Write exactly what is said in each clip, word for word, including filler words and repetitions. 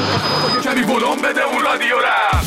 کمی ولوم بده اون رادیو رم.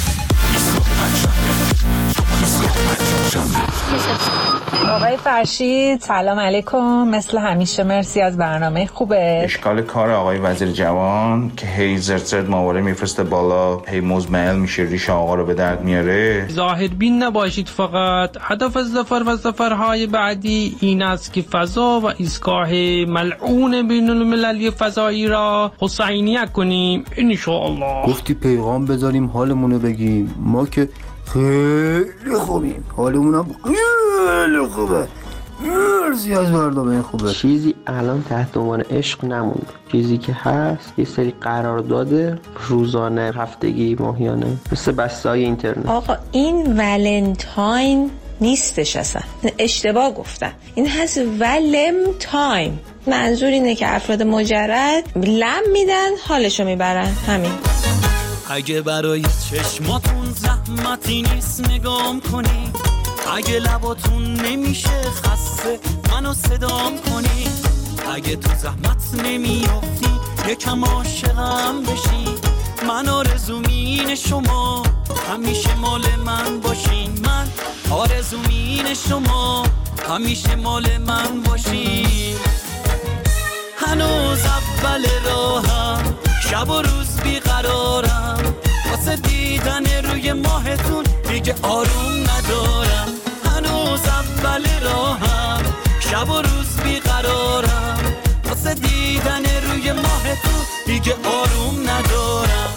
آقای فرشید سلام علیکم، مثل همیشه مرسی از برنامه خوبه. اشکال کار آقای وزیر جوان که هی زرد زرد ماوره میفرسته بالا، هی مزمل میشه ریش آقا رو به درد میاره. ظاهر بین نباشید فقط. هدف از ظفر و ظفرهای بعدی این است که فضا و ایستگاه ملعون بین المللی فضایی را حسینیه کنیم انشاءالله. گفتی پیغام بذاریم حالمونو بگیم، ما که خیلی خوبیم، حالمونم خیلی خوبه. مرسی از برنامه خوبه. چیزی الان تحت عنوان عشق نمونده. چیزی که هست یه سری قرارداد روزانه، هفتگی، ماهیانه، مثل بسته‌های اینترنت. آقا این ولنتاین نیستش، اصلا اشتباه گفتم. این هست ولم تایم. منظور اینه که افراد مجرد لم میدن حالشو میبرن. همین. اگه برای چشماتون زحمتی نیست نگام کنی، اگه لباتون نمیشه خسته منو صدام کنی، اگه تو زحمت نمیافتی یکم عاشقم بشی، من آرزومین شما همیشه مال من باشین، من آرزومین شما همیشه مال من باشین. هنوز اول راهم، شب و روز بیقرارم، واسه دیدن روی ماهتون دیگه آروم ندارم. هنوز اول راهم، شب و روز بیقرارم، واسه دیدن روی ماهتون دیگه آروم ندارم.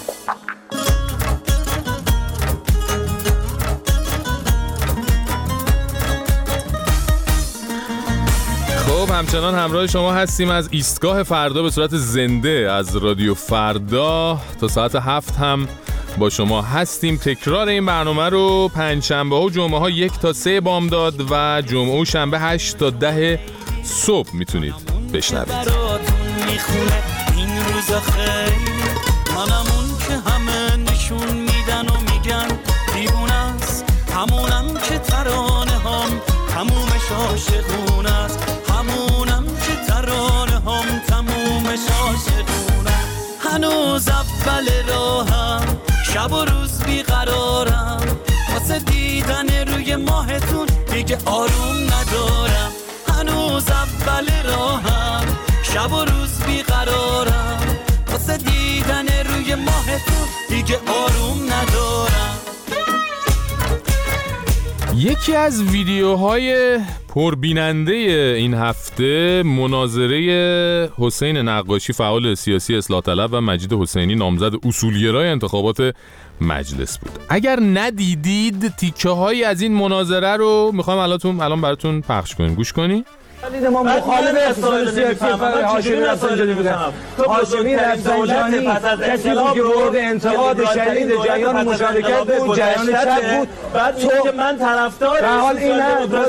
خب همچنان همراه شما هستیم از ایستگاه فردا به صورت زنده از رادیو فردا تا ساعت هفت هم با شما هستیم. تکرار این برنامه رو پنجشنبه ها و جمعه ها یک تا سه بامداد و جمعه و شنبه هشت تا ده صبح میتونید بشنوید. این روزا خیلی منمون که همه نشون میدن و میگن دیوونه است، همونم که ترانه هم تمومش عاشقونه است، همونم که ترانه هم تمومش عاشقونه. هنوز اول راهم، شب و روز بیقرارم، واسه دیدن روی ماهتون دیگه آروم ندارم. هنوز اول راهم، شب و روز بیقرارم، واسه دیدن روی ماهتون دیگه آروم ندارم. یکی از ویدیوهای پربیننده این هفته مناظره حسین نقاشی فعال سیاسی اصلاح طلب و مجید حسینی نامزد اصولگرای انتخابات مجلس بود. اگر ندیدید تیکه هایی از این مناظره رو میخوام الان الان براتون پخش کنیم، گوش کنی. ما مخالف اقتصاد سیاسی فقط هاشمی رفسنجانی بودن. هاشمی رفسنجانی کسی بود که مورد انتقاد شدید جریان مشارکت بود، جریان چپ بود. بعد تو من طرفدار در حال این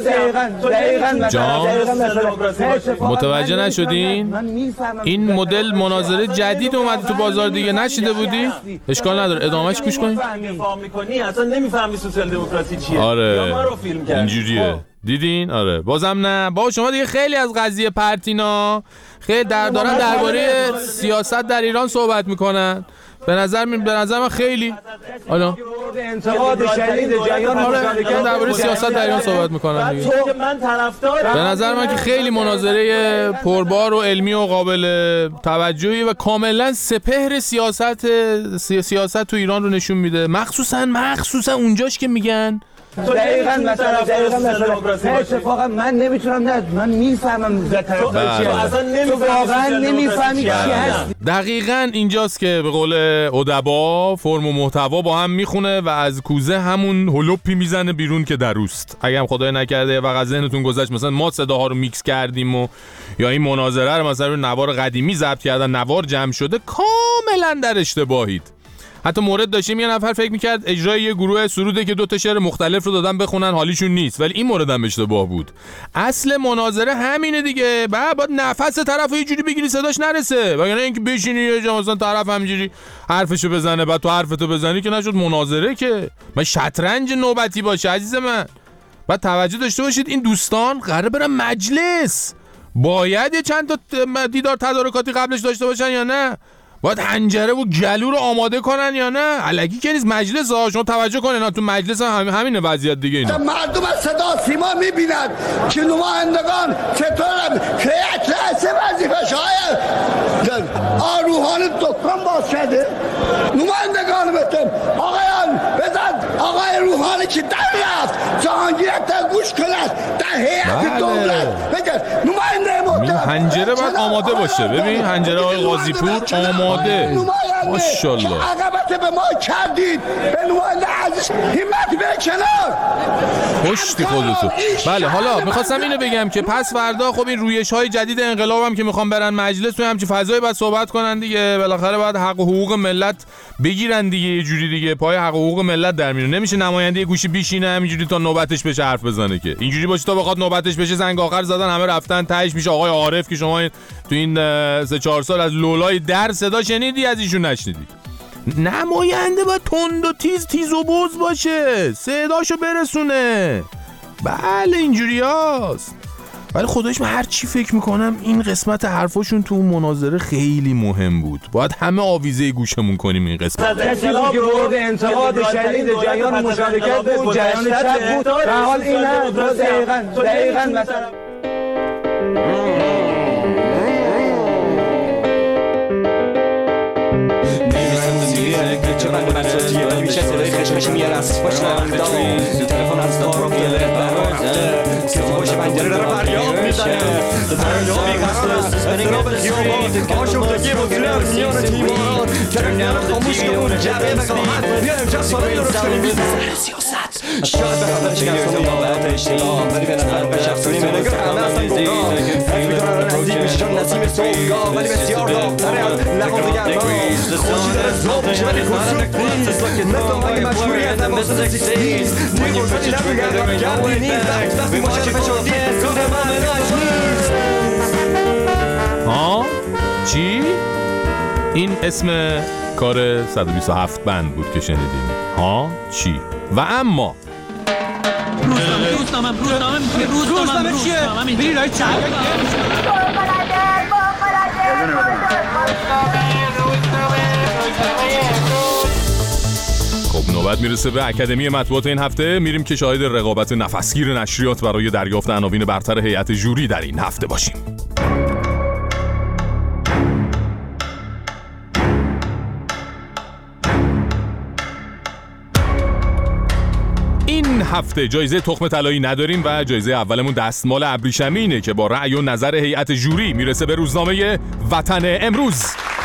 دقیقاً دقیقاً متوجه نشدین؟ این مدل مناظره جدید اومد تو بازار دیگه، نشیده بودی؟ اشکال نداره ادامهش گوش کنید. فهم می‌کنی اصلا نمی‌فهمی سوسیال دموکراسی چیه. آره اینجوریه. دیدین؟ آره بازم نه با شما دیگه خیلی از قضیه پرتینا خیلی در دارن درباره سیاست در ایران صحبت میکنن. به نظر من به نظر من خیلی حالا انتقاد شدید جریان مشارکت درباره سیاست در ایران صحبت میکنن دیگه. من طرفدار به نظر من که خیلی مناظره پربار و علمی و قابل توجهی و کاملا سپهر سیاست سیاست تو ایران رو نشون میده، مخصوصا مخصوصا اونجاش که میگن دقیقاً مثلا دقیقاً اتفاقا من نمیتونم نه من میفهمم طرفدار چیه، اصلا نمیفهمم واقعا نمیفهمی چی هست. دقیقاً اینجاست که به قول ادبا فرم و محتوا با هم میخونه و از کوزه همون هلوپی میزنه بیرون که دروست. اگه هم خدای نکرده و ذهنتون گذشت مثلا ما صداها رو میکس کردیم و یا این مناظره رو مثلا رو نوار قدیمی ضبط کردن، نوار جمع شده، کاملا در اشتباهید. حتی مورد داشتیم یه نفر فکر میکرد اجرای یه گروه سروده که دو تا شعر مختلف رو دادن بخونن حالیشون نیست، ولی این مورد هم اشتباه بود. اصل مناظره همینه دیگه، بعد باید نفس طرفو یه جوری بگیری صداش نرسه، وگرنه اینکه بشینی یه جا مثلا طرف همینجوری حرفشو بزنه بعد تو حرفتو بزنی که نشد مناظره، که من شطرنج نوبتی باشه عزیز من. بعد توجه داشته باشید این دوستان قراره برن مجلس، باید یه چند تا دیدار تدارکاتی قبلش داشته باشن یا نه؟ باید حنجره و گلو رو آماده کنن یا نه؟ الکی که نیست مجلس ها، شما توجه کنین ها، تو مجلس هم همین وضعیت دیگه اینا. مردم از صدا سیما میبینن که نمایندگان چطور هیئت رئیسه وظیفه‌ش های روحانی دکان باز کرده. نمایندگان بتن آقایان بزن آقای روحانی که در رفت جهانگیر تا گوش کنند در هیئت دولت بگن نماینده محترم حنجره باید آماده باشه. ببین حنجره های غازی پور آماده ماشاءالله. عقبت به ما کردید به نماینده عزیز همت به کنار پشتی خودتو. بله حالا میخواستم اینو بگم که پس فردا خب این رویش های جدید انقلاب هم که میخوام برن مجلس توی همچین فضایی باید صحبت کنن دیگه. بالاخره باید حق و حقوق ملت بگیرن دیگه، یه جوری دیگه پای حق و حقوق ملت در میونه. نمیشه نماینده گوشی بیشینه همینجوری تا نوبتش بشه حرف بزنه که. اینجوری باشه تا بخواد نوبتش بشه زنگ آخر زدن همه رفتن تهش میشه آقای عارف که شما تو این سه چهار سال از لولای در صدا شنیدی از ایشون نشنیدی. نماینده باید تند و تیز تیز و بوز باشه، صداشو برسونه. بله اینجوری هست. ولی خودش من هر چی فکر میکنم این قسمت حرفاشون تو اون مناظره خیلی مهم بود. باید همه آویزه گوشمون کنیم این قسمت. کسی بود که مورد انتقاد شدید جریان مشارکت بود، جریان چپ بود. به حال این نه دقیقاً دقیقاً مثلا چقدر من اساسیه ولی میشه صدای خشمش میاره از پشت اندام تلفن از دارم گله برافته که خوش پنجره رو فریاد میزنه فریادی هست استراب خیابان آشفتگی و گرفت میان تیمان ترنم خاموش کن جبه مساحت بیا امجا ساله رو کنیم سر سیاست شاید به خاطر شکستون باورت اشتیام ولی به نظر به شخصی من نگاه همه اصلا گفتان میدونن نزدیک میشن نسیم صبحگاه ولی بسیار داغتره از لحاظ گرما خوشی داره زوب میشه ولی کنسرت نیست نفهم های مجبوری از نواسط سیکسیز نیگوشتی نبوگر گردی نیست وقتی مشکل فشردی کار ممناش نیست. ها؟ چی؟ این اسم کار صد و بیست و هفت بند بود که شنیدیم. ها؟ چی؟ و اما روزنامه روزنامه روزنامه روزنامه چیه؟ بری رای چند خب نوبت میرسه به اکادمی مطبوعات این هفته. میریم که شاهد رقابت نفسگیر نشریات برای دریافت عناوین برتر هیئت ژوری در این هفته باشیم. این هفته جایزه تخم طلایی نداریم و جایزه اولمون دستمال ابریشمینه که با رأی و نظر هیئت ژوری میرسه به روزنامه وطن امروز.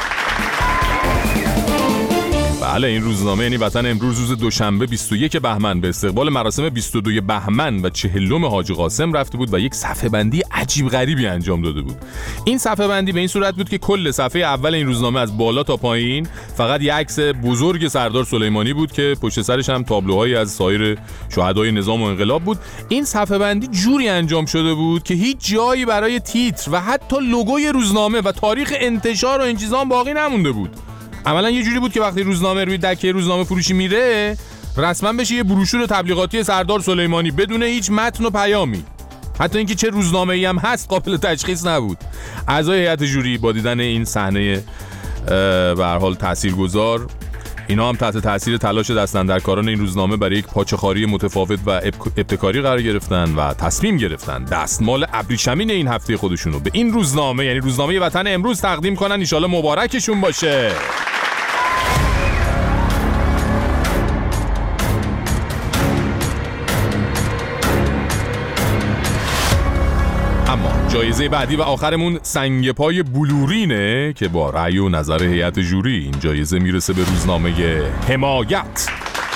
بله این روزنامه یعنی وطن امروز روز دوشنبه بیست و یک بهمن به استقبال مراسم بیست و دو بهمن و چهلم حاج قاسم رفته بود و یک صفحه بندی عجیب غریبی انجام داده بود. این صفحه بندی به این صورت بود که کل صفحه اول این روزنامه از بالا تا پایین فقط یک عکس بزرگ سردار سلیمانی بود که پشت سرش هم تابلوهایی از سایر شهدای نظام و انقلاب بود. این صفحه بندی جوری انجام شده بود که هیچ جایی برای تیتر و حتی لوگوی روزنامه و تاریخ انتشار و این چیزا باقی نمونده بود. عملا یه جوری بود که وقتی روزنامه روی دکه روزنامه فروشی میره رسما بشه یه بروشور تبلیغاتی سردار سلیمانی بدون هیچ متن و پیامی. حتی اینکه چه روزنامه‌ای هم هست قابل تشخیص نبود. اعضای هیئت ژوری با دیدن این صحنه به هر حال تاثیرگذار، اینا هم تحت تاثیر تلاش دستاندرکاران این روزنامه برای یک پاچه‌خواری متفاوت و ابتکاری قرار گرفتن و تصمیم گرفتن دستمال ابریشمین این هفته خودشونو به این روزنامه یعنی روزنامه وطن امروز تقدیم کنن. ان شاءالله مبارکشون باشه. جایزه بعدی و آخرمون سنگ پای بلورینه که با رأی و نظر هیئت ژوری این جایزه میرسه به روزنامه حمایت.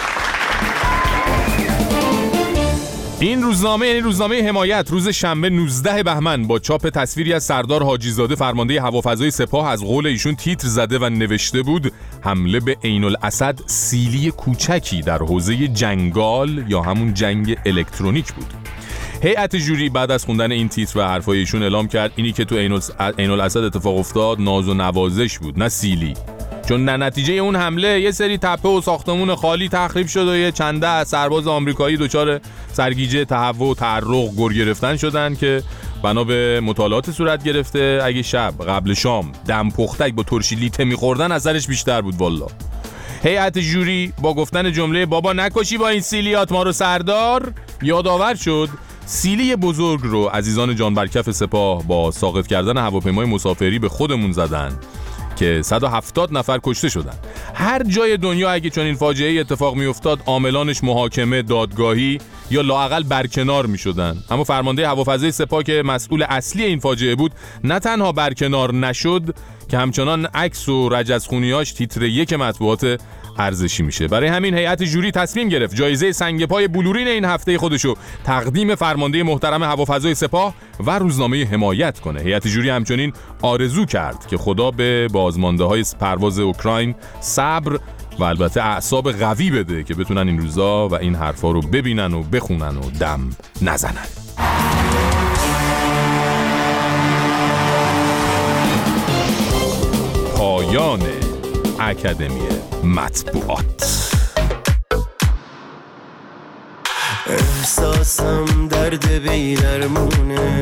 این روزنامه یعنی روزنامه حمایت روز شنبه نوزده بهمن با چاپ تصویری از سردار حاجیزاده فرمانده هوافضای سپاه از قول ایشون تیتر زده و نوشته بود حمله به عین الاسد سیلی کوچکی در حوزه جنگال یا همون جنگ الکترونیک بود. هیئت ژوری بعد از خوندن این تیتر و حرفای ایشون اعلام کرد اینی که تو عین الاسد اتفاق افتاد ناز و نوازش بود نه سیلی، چون در نتیجه اون حمله یه سری تپه و ساختمون خالی تخریب شد و یه چنده سرباز آمریکایی دچار سرگیجه، تهوع و تعرق گر گرفتن شدن که بنا به مطالعات صورت گرفته اگه شب قبل شام دم پختک با ترشی لیته می‌خوردن اثرش بیشتر بود والله. هیئت جوری با گفتن جمله بابا نکشی با این سیلیات ما رو سردار یادآور شد سیلی بزرگ رو عزیزان جان برکف سپاه با ساقط کردن هواپیمای مسافری به خودمون زدن که صد و هفتاد نفر کشته شدن. هر جای دنیا اگه چنین فاجعه‌ای اتفاق میافتاد عاملانش محاکمه، دادگاهی یا لااقل برکنار میشدن. اما فرمانده هوافضای سپاه که مسئول اصلی این فاجعه بود نه تنها برکنار نشد که همچنان عکس و رجزخونیاش تیتر یک مطبوعات ارزشی میشه. برای همین هیئت جوری تصمیم گرفت جایزه سنگ پای بلورین این هفته خودشو تقدیم فرمانده محترم هوافضای سپاه و روزنامه حمایت کنه. هیئت جوری همچنین آرزو کرد که خدا به بازمانده های پرواز اوکراین صبر و البته اعصاب قوی بده که بتونن این روزا و این حرفا رو ببینن و بخونن و دم نزنن. پایان اکادمی مطبوعات. احساسم درد بی درمونه،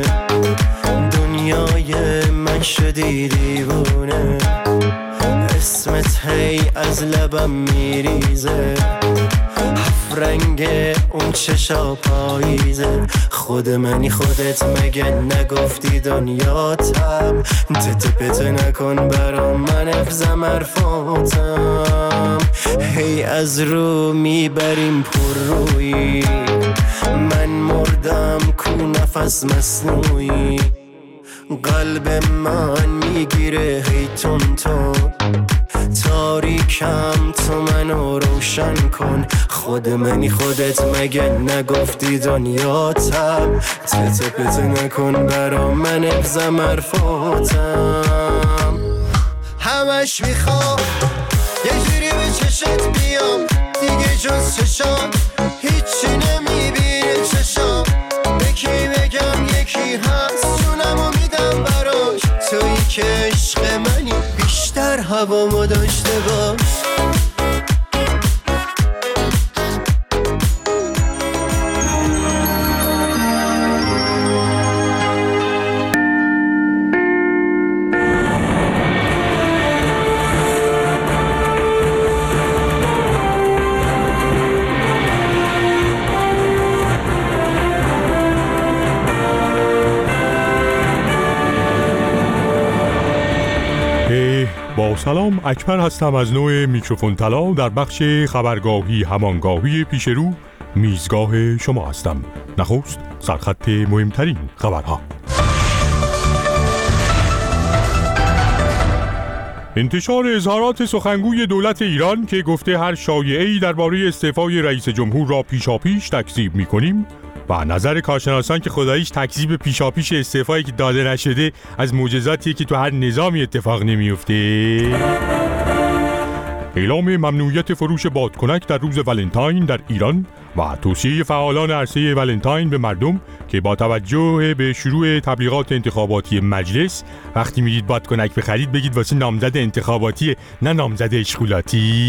دنیای من شدی دیوونه، اسمت هی از لبم میریزه، هفت رنگ اون چشا پاییزه، خود منی خودت مگه نگفتی دنیاتم، تته پته نکن برام من افزم حرفاتم، هی از رو میبریم پر روی من مردم کو نفس مصنوعی، قلب من میگیره هی تون تون، تاریکم تو منو روشن کن، خود منی خودت مگه نگفتی دنیاتم، تته پته نکن برام من افزم حرفاتم، همش میخوام یه جوری به چشت بیام دیگه جز چشام هیچی نمیبینه چشام، یکی بگم یکی هست جونمو میدم براش، تویی که عشق منی بیشتر هوامو داشته باش. با سلام، اکبر هستم از نوع میکروفون طلا در بخش خبرگاهی همانگاهی پیش رو میزگاه شما هستم. نخست سرخط مهمترین خبرها. انتشار اظهارات سخنگوی دولت ایران که گفته هر شایعه‌ای درباره استعفای رئیس جمهور را پیشاپیش تکذیب می‌کنیم و نظر کارشناسان که خداییش تکذیب پیشاپیش استعفایی که داده نشده از معجزاتیه که تو هر نظامی اتفاق نمیفته. اعلام ممنوعیت فروش بادکنک در روز ولنتاین در ایران و توصیه فعالان عرصه ولنتاین به مردم که با توجه به شروع تبلیغات انتخاباتی مجلس وقتی میرید بادکنک بخرید بگید واسه نامزد انتخاباتی نه نامزد اشغالاتی.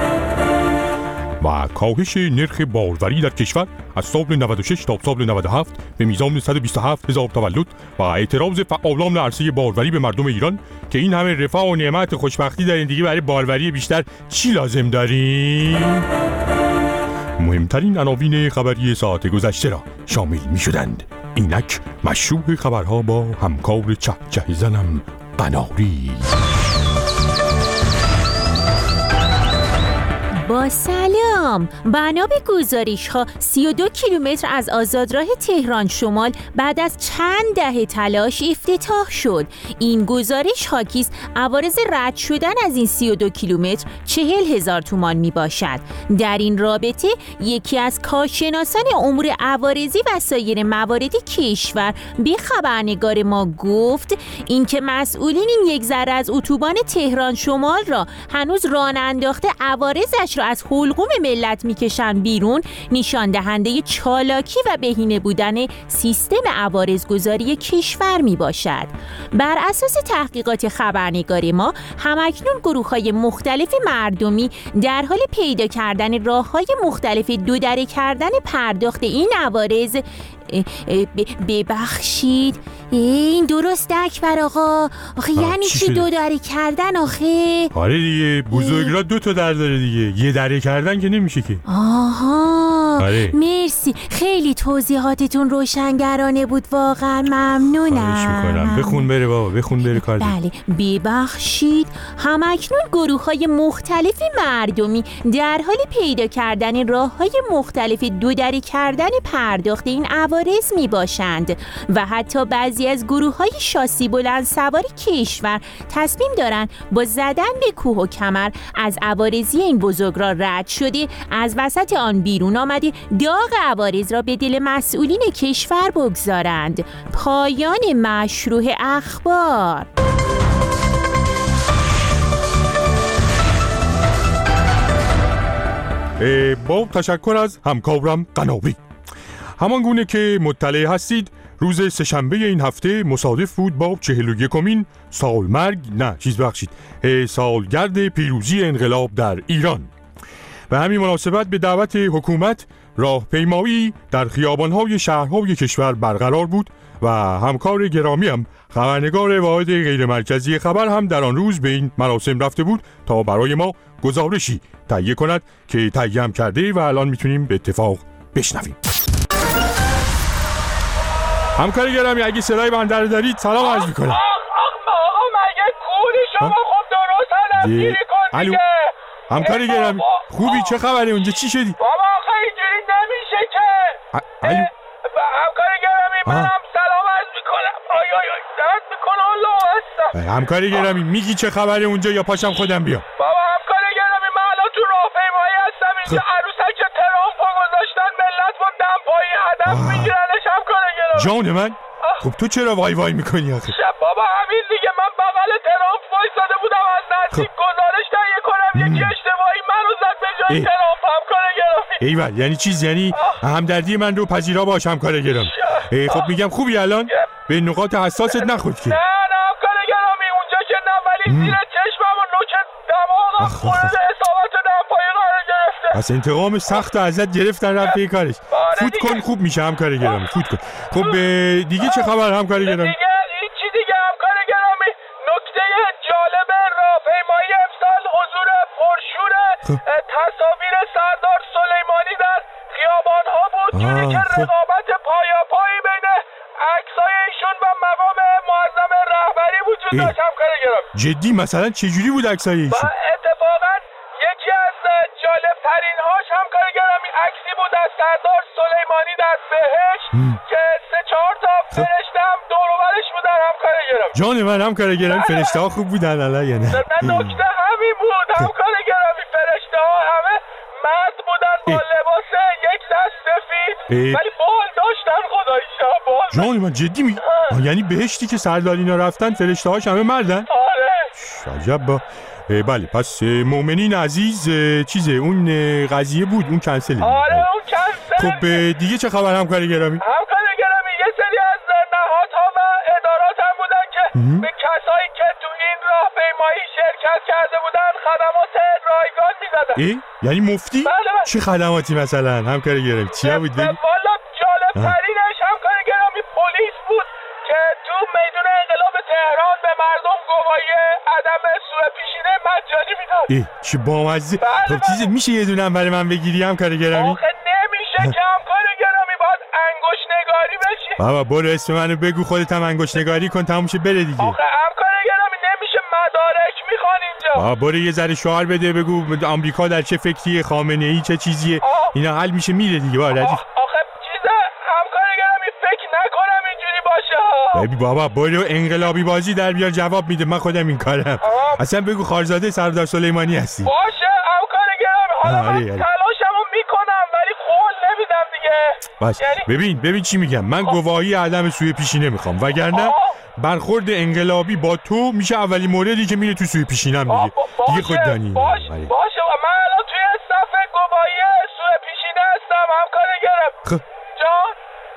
و کاهش نرخ باروری در کشور از سال نود و شش تا سال نود و هفت به میزان صد و بیست و هفت هزار تولد و اعتراض فعالان عرصه باروری به مردم ایران که این همه رفاه و نعمت و خوشبختی در این دیگه برای باروری بیشتر چی لازم داریم؟ مهمترین عناوین خبری ساعت گذشته را شامل می شدند. اینک مشروع خبرها با همکار چه چه زنم قناری. با سلام، بنا به گزارش ها سی و دو کیلومتر از آزادراه تهران شمال بعد از چند دهه تلاش افتتاح شد. این گزارش حاکیست عوارض رد شدن از این سی و دو کیلومتر چهل هزار تومان می باشد. در این رابطه یکی از کارشناسان امور عوارضی و سایر موارد کشور به خبرنگار ما گفت اینکه مسئولین این یک ذره از اتوبان تهران شمال را هنوز راه انداخته عوارضش را از حلقوم ملت میکشن بیرون نشان دهنده چالاکی و بهینه بودن سیستم عوارضگذاری کشور می باشد. بر اساس تحقیقات خبرنگار ما همکنون گروه‌های مختلف مردمی در حال پیدا کردن راه‌های مختلف دو دره کردن پرداخت این عوارض ببخشید. این درست اکبر آقا. آخه یعنی چی دو دره کردن آخه؟ آره دیگه بزرگراه دو تا در داره دیگه، یه دره کردن که نمیشه که. آها آره. مرسی، خیلی توضیحاتتون روشنگرانه بود، واقعا ممنونم. بخون بره بابا، بخون بره کار. بله ببخشید. همکنون گروه های مختلف مردمی در حال پیدا کردن راه های مختلف دو دره کردن پرداخت این عوارض می باشند و حتی بعضی از گروه های شاسی بلند سوار کشور تصمیم دارند با زدن به کوه و کمر از عوارضی این بزرگراه رد شده از وسط آن بیرون آمده داغ عوارض را به دل مسئولین کشور بگذارند. پایان مشروع اخبار. با تشکر از همکارم قناوی. همان گونه که مطلع هستید روز سه‌شنبه این هفته مصادف بود با چهل و یکمین سالمرگ نه چیز بخشید سالگرد پیروزی انقلاب در ایران. به همین مناسبت به دعوت حکومت راهپیمایی در خیابان‌های شهرهای کشور برقرار بود و همکار گرامی هم خبرنگار واحد غیر مرکزی خبر هم در آن روز به این مراسم رفته بود تا برای ما گزارشی تهیه کند که تهیه هم کرده و الان میتونیم به اتفاق بشنویم. همکار گرامی اگه صدای بنده رو دارید سلام عرض میکنم. آقا مگه کوری شما خب درست هدفگیری کن دیگه. همکار گرامی خوبی؟ چه خبره اونجا؟ چی شدی؟ بابا آخه اینجوری نمیشه که. الو همکار گرامی منم سلام عرض میکنم. آی آی آی درد میکنه الله هستم. همکار گرامی میگی چه خبره اونجا یا پاشم خودم بیام؟ بابا همکار گرامی من الان تو راهپیمایی هستم اینجا عروسک ترامپو گذاشتن ملت با دمپایی هدف میگیرنش همکار گرامی. جان من خب تو چرا وای وای میکنی آخه؟ بابا همین دیگه من بغل ترامپ وایساده بودم از نزدیک گزارش تهیه کنم یکی اشتباهی منو زد به جای ترامپ همکار گرامی. ایول یعنی چیز یعنی همدردی من رو پذیرا باش همکار گرامی. خب میگم خوبی الان؟ به نقاط حساست نخورد که؟ نه نه همکار گرامی اونجا که نه ولی زیر چشمم و نوک دماغم خورد اصابت دمپایی قرار گرفته. پس انتقام سخت ازت گرفتن رفت به کارش. فوت کن خوب میشه همکار گرامی، فوت کن. خب دیگه چه خبر همکار گرامی؟ دیگه این چی دیگه همکار گرامی؟ نکته جالب راهپیمایی امسال حضور پرشور تصاویر سردار سلیمانی در خیابان‌ها بود جوری که رقابت پایاپایی بین عکسای ایشون و مقام معظم رهبری وجود داشت همکار گرامی. جدی مثلا چه جوری بود عکسای ایشون؟ اتفاقا یکی از جالب‌ترین هاش همکار گرامی عکسی بود از سردار سلیمانی در بهشت که سه چهار تا فرشته هم دور و برش بودن همکار گرامی. جان من همکار گرامی فرشته ها خوب بودن الان یا نه؟ نکته همین بود همکار گرامی فرشته ها همه مرد بودن با لباس یک دست سفید ولی بال داشتن خداییشا بال. جان من جدی می یعنی بهشتی که سردار اینا رفتن فرشته هاش همه مردن؟ آره. عجب. با بله پس مؤمنین عزیز چیزه اون قضیه بود اون کنسله. آره اون کنسله. خب دیگه چه خبر همکار گرامی؟ همکار گرامی یه سری از نهادها و ادارات هم بودن که به کسایی که تو این راهپیمایی شرکت کرده بودن خدمات رایگان میدادن. ای یعنی مفتی؟ بله بله. چه خدماتی مثلا همکار گرامی؟ چیا بود بگی؟ والا جالب ترینش همکار گرامی پلیس بود که تو میدون انقلاب تهران به مردم گواهی عدم سوء پیشینه مجانی میداد. ای چه بامزه. خب چیزی میشه یه دونه هم برای من بگیری همکار گرامی؟ آخه نمیشه که همکار گرامی باید انگشت نگاری بشی. بابا برو اسم منو بگو خودت هم انگشت نگاری کن تموم شه بره دیگه. آخه همکار گرامی نمیشه مدارک میخوان اینجا. بابا برو یه ذره شعار بده بگو آمریکا در چه فکریه خامنه ای چه چیزیه اینا حل میشه میره دیگه. بابا ردیف آخه چیزه همکار گرامی فکر نکنم اینجوری باشه. ببین بابا برو انقلابی بازی در بیار جواب میده من خودم این کارم. اصلا بگو خارزاده سردار سلیمانی هستی. باشه همکار گرامی حالا من تلاشمو میکنم ولی قول نمیدم دیگه. باش یعنی... ببین ببین چی میگم من گواهی عدم سوء پیشینه میخوام وگرنه برخورد انقلابی با تو میشه اولین موردی که میره تو سوء پیشینم دیگه. دیگه خود دانی. باشه باشه باشه من الان توی صفحه گواهی سوء پیشینه هستم همکار گرامی. خب جان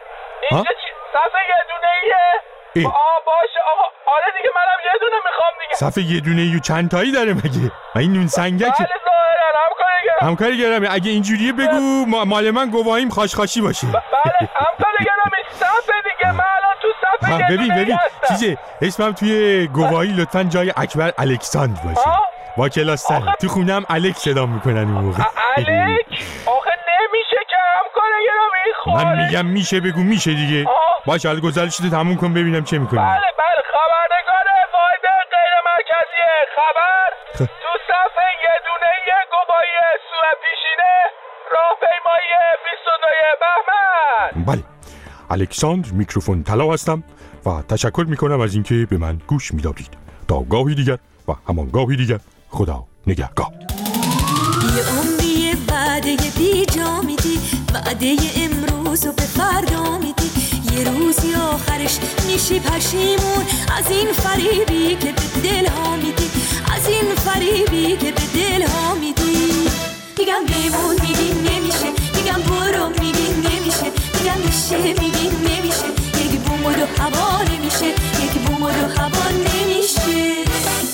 اینجا چی صفحه یه دونه ایه؟ آه باشه آقا آره دیگه منم یه دونه میخوام دیگه. صفحه یه دونه ایو چند تایی داره مگه؟ من این نون سنگک. بله ظاهرا همکار گرامی. همکار گرامی اگه اینجوریه بگو مال من گواهیم خاشخاشی باشه. بله همکار گرامی صفه دیگه، من الان تو صفه یه ببین دونه ببین هستم. چیزه اسمم توی گواهی لطفاً جای اکبر الکساندر باشه. با کلاس سر تو خونم الک صدا میکنن اون موقع. الک آخه نمیشه که همکار گرامی. من میگم میشه بگو میشه دیگه. باشه حالا گزارشتو تموم کن ببینم چه میکنی. بله بله خبرنگار واحد غیر مرکزی خبر تو صفحه یه دونه یه گواهی سوء پیشینه راهپیمایی بیست و دو بهمن. بله الکساندر میکروفون طلا هستم و تشکر میکنم از اینکه به من گوش میدادید. تا گاهی دیگر و همان گاهی دیگر خدا نگهدار. یه عمری وعده بی جا میدی، وعده امروز و به فردا میدی، یه روزی آخرش میشی پشیمون از این فریبی که به دل ها میدی، از این فریبی که به دل ها میدی. میگم بیمون میگی نمیشه، میگم برو میگی نمیشه، میگم میشه میگی نمیشه، یک بوم و دو هوا نمیشه، یک بوم و دو هوا نمیشه.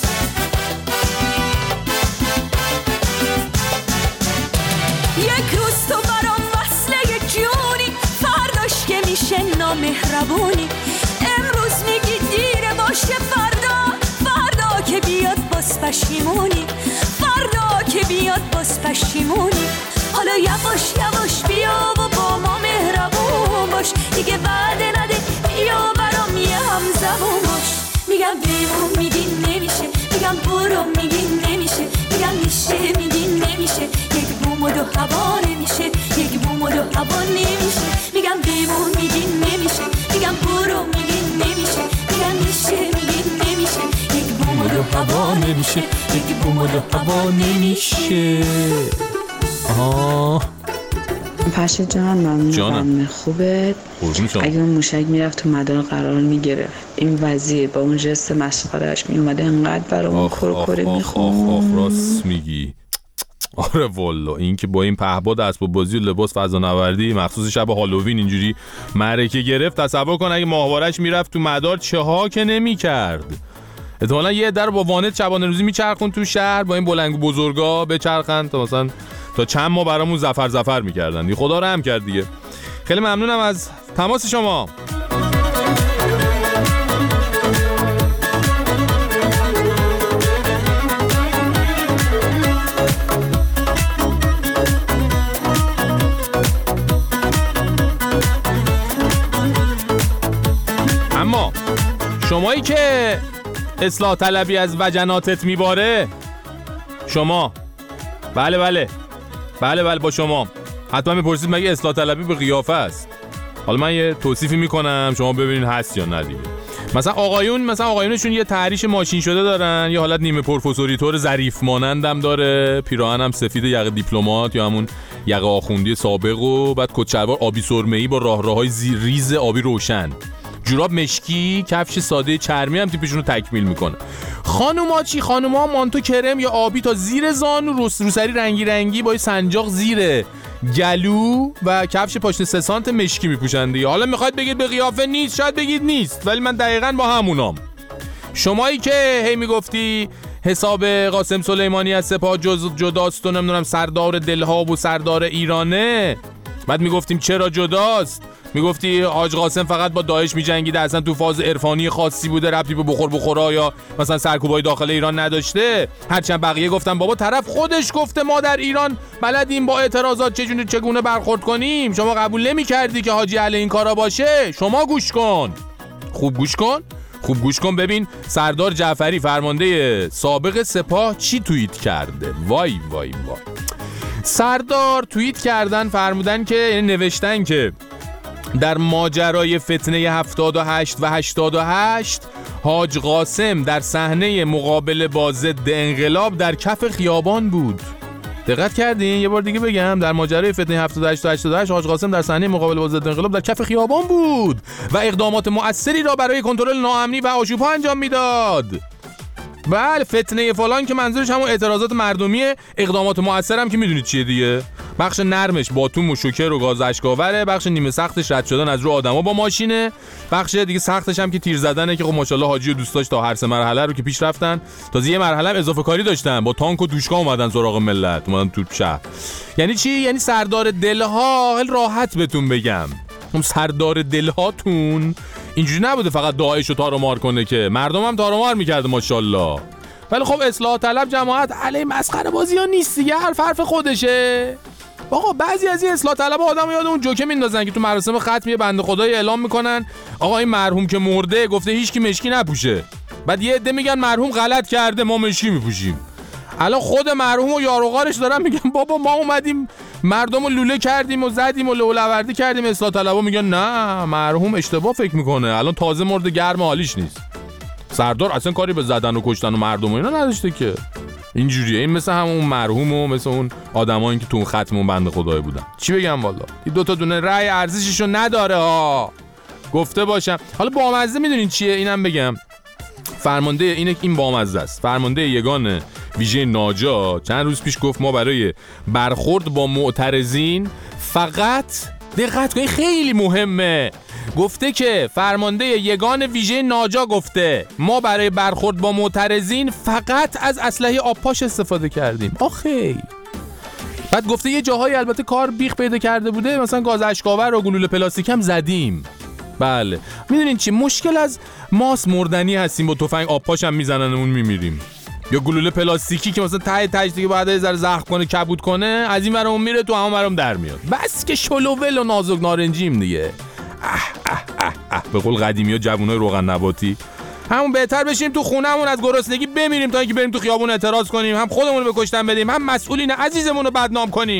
یک روز تو برام وصله جونی، فرداش که میشه نامهربونی. امروز میگی دیره باشه، فردا فردا که بیاد باز پشیمونی، فردا که بیاد باز پشیمونی. حالا یواش یواش بیا و با ما مهربون باش، دیگه وعده نده بیا برام یه همزبون باش. میگم بیمون میگی نمیشه، میگم برو میگی نمیشه، میگم میشه میگی نمیشه، یک بوم و دو هوا نمیشه، یک بوم و دو هوا نمیشه. میگم بیمون میگی نمیشه، میگم برو میگی نمیشه، میگم میشه میگی نمیشه، یک بوم و دو هوا نمیشه، یک بوم و دو هوا نمیشه. آه فرشید جان ممنونم خوبه. اگه اون موشک میرفت تو مدار قرار میگرفت، این وضعیه با اون جست مسخرهش میومده انقدر برامون کرکره میخون. راست میگی. آره والا این که با این پهباد اسباب بازی و لباس فضانوردی مخصوص شب هالووین اینجوری معرکه گرفت، تصور کن اگه ماهوارش میرفت تو مدار چه ها که نمیکرد. احتمالاً یه در با وانت شبانه روزی میچرخون تو شهر با این بلنگ بزرگا بچرخن تا مثلا تا چند ماه برامون زفر زفر میکردن دیگه. خدا رحم کرد دیگه. خیلی ممنونم از تماس شما. اما شمایی که اصلاح طلبی از وجناتت میباره، شما بله بله بله بله با شما حتما میپرسید مگه اصلاح طلبی به قیافه است. حالا من یه توصیفی میکنم شما ببینید هست یا نه دیگه. مثلا آقایون مثلا آقایونشون یه تحریش ماشین شده دارن، یه حالت نیمه پروفسوری طور ظریف مانندم داره، پیراهن هم سفید یقه دیپلمات یا همون یقه آخوندی سابق و بعد کت شلوار آبی سرمه‌ای با راه راه‌های ریز آبی روشن، جوراب مشکی، کفش ساده چرمی هم تیپشون رو تکمیل میکنه. خانوما چی؟ خانوما مانتو کرم یا آبی تا زیر زانو، روسری رنگی رنگی با سنجاق زیر گلو و کفش پاشنه سه سانت مشکی میپوشن دیگه. حالا میخواید بگید به قیافه نیست، شاید بگید نیست، ولی من دقیقاً با همونام. شمایی که هی میگفتی حساب قاسم سلیمانی از سپاه جز جداست و نمیدونم سردار دلها و سردار ایرانه، بعد میگفتیم چرا جداست، میگفتی حاج قاسم فقط با داعش میجنگیده، اصلا تو فاز عرفانی خاصی بوده، ربطی به بخور بخورا یا مثلا سرکوبای داخل ایران نداشته. هرچند بقیه گفتن بابا طرف خودش گفته ما در ایران بلدیم با اعتراضات چجوری چگونه برخورد کنیم، شما قبول نمی‌کردی که حاجی علی این کارا باشه. شما گوش کن، خوب گوش کن، خوب گوش کن ببین سردار جعفری فرمانده سابق سپاه چی توییت کرده. وای وای وای. سردار توییت کردن فرمودن که یعنی نوشتن که در ماجرای فتنه هفتاد و هشت و هشتاد و هشت حاج قاسم در صحنه مقابله با ضد انقلاب در کف خیابان بود. دقت کردین؟ یه بار دیگه بگم، در ماجرای فتنه هفتاد و هشت و هشتاد و هشت حاج قاسم در صحنه مقابله با ضد انقلاب در کف خیابان بود و اقدامات مؤثری را برای کنترل ناامنی و آشوب‌ها انجام میداد. بله فتنه فلان که منظورش همون اعتراضات مردمیه، اقدامات مؤثر هم که میدونید چیه دیگه. بخش نرمش باتوم و شوکر و گاز اشکاوره، بخش نیمه سختش رد شدن از رو آدما با ماشینه، بخش دیگه سختش هم که تیر زدنه که خب ماشاءالله حاجی و دوستاش تا هر سه مرحله رو که پیش رفتن، تازه یه مرحله هم اضافه کاری داشتن، با تانک و دوشکا اومدن سراغ ملت، اومدن تو شهر. یعنی چی؟ یعنی سردار دلها، راحت بهتون بگم اون سردار دلهاتون اینجوری نبوده فقط دعایشو تارومار کنه که مردم هم تارومار میکرده ماشاءالله. ولی خب اصلاح طلب جماعت علی مسخره بازی ها نیست دیگه، حرف حرف خودشه. آقا بعضی از این اصلاح طلب آدمو یاد اون جوکه میندازن که تو مراسم ختم یه بنده خدای اعلام میکنن آقا این مرحوم که مرده گفته هیچ کی مشکی نپوشه، بعد یه عده میگن مرحوم غلط کرده ما مشکی میپوشیم. الان خود مرحوم و یار و غارش دارن میگن بابا ما اومدیم مردمو لوله کردیم و زدیم و لوله‌وردی کردیم. اصلاح طلبا میگن نه مرحوم اشتباه فکر میکنه، الان تازه مرده گرم حالیش نیست. سردار اصلا کاری به زدن و کشتن و مردم و اینا نداشته که. اینجوریه این مثل همون مرحوم و مثل اون آدمایی که تو اون ختمون بنده خدای بودن. چی بگم والا این دو تا دونه رأی ارزششو نداره ها، گفته باشم. حالا بامزه میدونین چیه اینم بگم، فرمانده این این بامزه است. فرمانده یگان ویژه ناجا چند روز پیش گفت ما برای برخورد با معترضین فقط دقت کنید خیلی مهمه، گفته که فرمانده یگان ویژه ناجا گفته ما برای برخورد با معترضین فقط از اسلحه آبپاش استفاده کردیم. آخه بعد گفته یه جاهایی البته کار بیخ پیدا کرده بوده، مثلا گاز اشک‌آور و گلوله پلاستیک هم زدیم. بله میدونین چی مشکل از ماس مردنی هستیم، با تفنگ آبپاش هم میزننمون میمیریم، یا گلوله پلاستیکی که مثلا ته تهش دیگه بعد یه ذره زخم کنه کبود کنه از این ورم میره تو همون ورم در میاد. بس که شلوول و نازک نارنجیم دیگه. اه اه اه اه به قول قدیمی‌ها جوونای روغن نباتی، همون بهتر بشیم تو خونه‌مون از گرسنگی بمیریم تا اینکه بریم تو خیابون اعتراض کنیم، هم خودمون رو بکشتن بدیم هم مسئولین عزیزمون رو بدنام کنیم.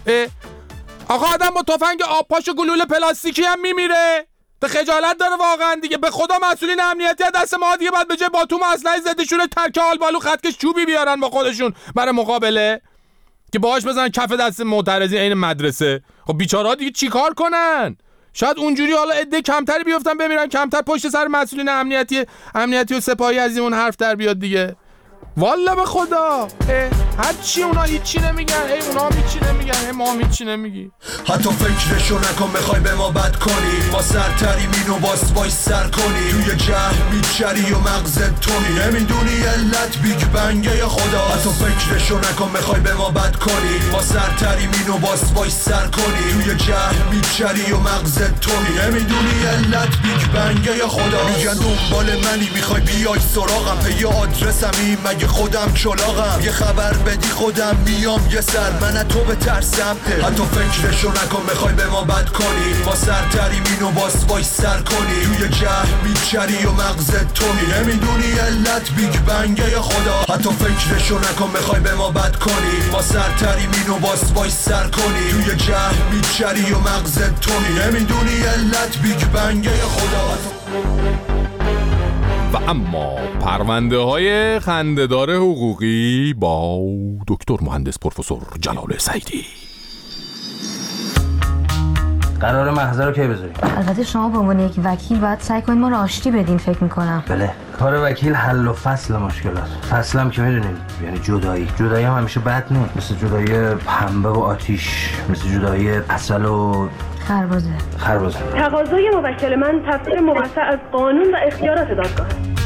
آقا آدم با تفنگ آبپاش و گلوله پلاستیکی هم میمیره، به خجالت داره واقعا دیگه. به خدا مسئولین امنیتی دست ما دیگه بعد به جای باتوم اسلحه ضدشون ترک آلبالو خطکش چوبی بیارن با خودشون برای مقابله که باهاش بزنن کف دست معترضین عین مدرسه. خب بیچاره‌ها دیگه چیکار کنن؟ شاید اونجوری حالا عده کمتری بیافتن بمیرن، کمتر پشت سر مسئولین امنیتی امنیتی و سپاهی از اون حرف در بیاد دیگه. والا به خدا هر چی اونا هیچی نمیگن، ای اونا هم هیچی نمیگن، ای ما هم هیچی نمیگی. حتی فکرشو نکن بخوای به ما بد کنی، ما سرتری مینو باس وای سر کنی، توی جهل میچری و مغزت تونی، نمیدونی علت بیگ بنگه یا خدا. حتی فکرشو نکن بخوای به ما بد کنی، ما سرتری مینو باس وای سر کنی، توی جهل میچری و مغزت تونی، نمیدونی علت بیگ بنگه یا خدا. میگن دنبال منی میخوای بیای سراغم، به یه آدرسمی مگه خودم چلاغم، یه خبر بدی خودم میام یه سر، من از تو به ترسم. حتی فکرشو نکن بخوای به ما بد کنی، ما سرتری مینو باس وای سر کنی، توی جهل میچری و مغزت تونی، نمیدونی علت بیگ بنگه یا خدا. حتی فکرشو نکن بخوای به ما بد کنی، ما سرتری مینو باس وای سر کنی، توی جهل میچری و مغزت تونی، نمیدونی علت بیگ بنگه یا خدا. و اما پرونده های خنده‌دار حقوقی با دکتر مهندس پروفسور جلال سعیدی. قرار محضر رو کی بذاریم؟ البته شما به عنوان یک وکیل باید سعی کنید ما رو آشتی بدین فکر میکنم. بله کار وکیل حل و فصل مشکلات. فصل هم که میدونیم یعنی جدایی. جدایی هم همیشه بد نیست، مثل جدایی پنبه و آتیش، مثل جدایی عسل و خربزه. خربزه. تقاضای موکل من تفسیر موسع از قانون و اختیارات دادگاه.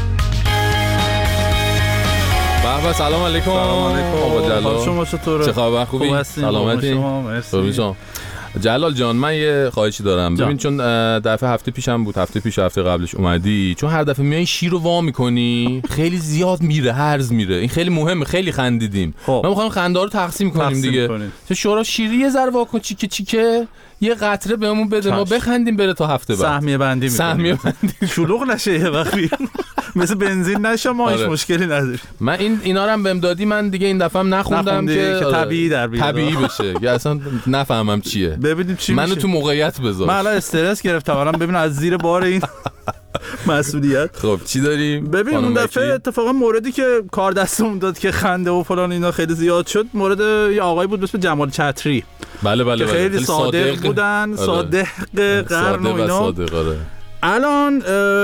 بابا سلام علیکم. سلام علیکم. بابا جلال شما چطوره؟ چه خبر؟ خوبی؟ سلامتی؟ مرسی. جلال جان من یه خواهشی دارم. ببین چون دفعه هفته پیشم بود، هفته پیش هفته قبلش اومدی، چون هر دفعه میای شیر رو وا میکنی خیلی زیاد میره، هرز میره. این خیلی مهمه، خیلی خندیدیم. ما میخوایم خنده رو تقسیم کنیم دیگه. چه شورا شیری یه ذره وا کن چیکه چیکه یه قطره بهمون بده ما بخندیم بره تا هفته بعد. سهمیه بندی میکنیم. سهمیه بندی شلوغ نشه یه وقتی. مثل بنزین نشه ما هیچ مشکلی نداریم. من این اینا رو هم بهم دادی، من دیگه این دفعه هم نخوندم که طبیعی در بیاد. طبیعی بشه. یا اصلا نفهمم چیه. ببینیم چی منو تو موقعیت بذار. من الان استرس گرفتم الان ببین از زیر بار این مسئولیت. خب چی داریم؟ ببین اون دفعه اتفاقا موردی که کار دستمون داد که خنده و فلان اینا خیلی زیاد شد، مورد یه آقایی بود اسم جمال چتری. بله بله که بله. خیلی صادق بودن، صادق قرن و اینا. الان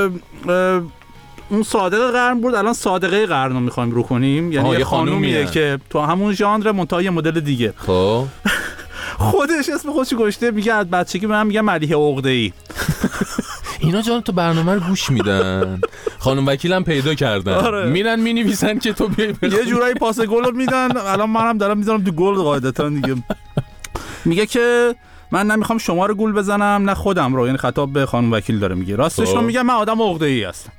اون صادق قرن بود، الان صادقه قرن رو میخوایم رو کنیم، یعنی یه خانومیه که تو همون ژانر منتها یه مدل دیگه. خب خودش اسم خودش گشته، میگه از بچگی من میگم ملیحه عقده‌ای. اینا جان تو برنامه رو گوش میدن، خانم وکیلم پیدا کردن. آره. میرن مینویسن که تو بیای یه جورایی پاس گل رو میدن. الان منم دارم میذارم تو گل قاعدتا دیگه. میگه که من نمیخوام شما رو گول بزنم نه خودم رو، یعنی خطاب به خانم وکیل داره میگه. راستش رو میگم من آدم عقده‌ای هستم.